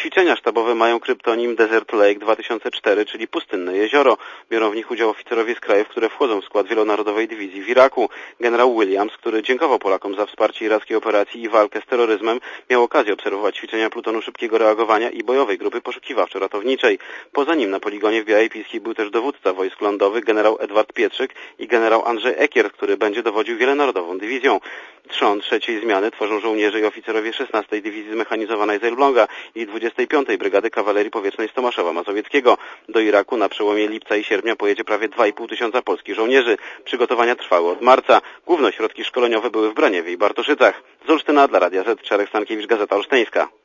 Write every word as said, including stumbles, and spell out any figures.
Ćwiczenia sztabowe mają kryptonim Desert Lake dwa tysiące cztery, czyli pustynne jezioro. Biorą w nich udział oficerowie z krajów, które wchodzą w skład wielonarodowej dywizji w Iraku. Generał Williams, który dziękował Polakom za wsparcie irackiej operacji i walkę z terroryzmem, miał okazję obserwować ćwiczenia plutonu szybkiego reagowania i bojowej grupy poszukiwawczo-ratowniczej. Poza nim na poligonie w Białej Piskiej był też dowódca wojsk lądowych generał Edward Pietrzyk i generał Andrzej Ekiert, który będzie dowodził wielonarodową dywizją. Trzon trzeciej zmiany tworzą żołnierze i oficerowie szesnastej Dywizji Zmechanizowanej z Elbląga i dwudziestej piątej Brygady Kawalerii Powietrznej z Tomaszowa Mazowieckiego. Do Iraku na przełomie lipca i sierpnia pojedzie prawie dwa i pół tysiąca polskich żołnierzy. Przygotowania trwały od marca. Główne ośrodki szkoleniowe były w Braniewie i Bartoszycach. Z Olsztyna dla Radia Z, Czarek Stankiewicz, Gazeta Olsztyńska.